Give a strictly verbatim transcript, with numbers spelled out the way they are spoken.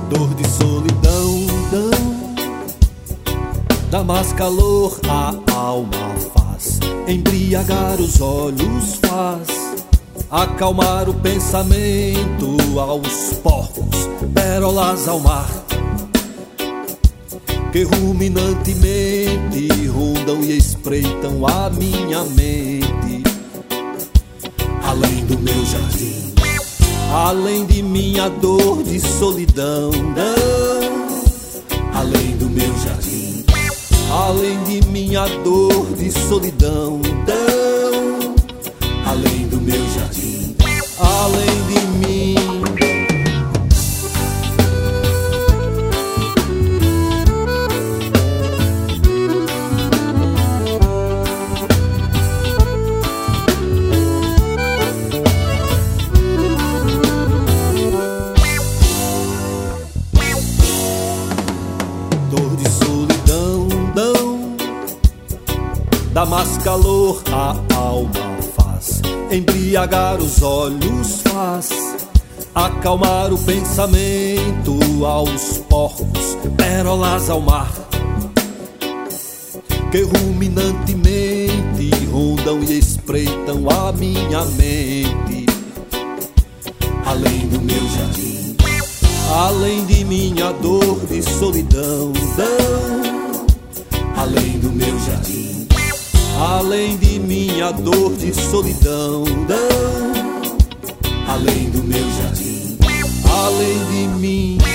Dor de solidão, dão, dá mais calor a alma faz, embriagar os olhos faz, acalmar o pensamento aos porcos, pérolas ao mar, que ruminantemente rondam e espreitam a minha mente. Além do meu jardim, além de minha dor de solidão, não. Além do meu jardim, além de minha dor de solidão, não. Além do meu jardim, além de mim. Dor de solidão, não, dá mais calor a alma faz, embriagar os olhos faz, acalmar o pensamento aos porcos, pérolas ao mar, que ruminantemente rondam e espreitam a minha mente. Além do meu jardim, além de minha dor de solidão, não. Além do meu jardim, além de minha dor de solidão, não. Além do meu jardim, além de mim.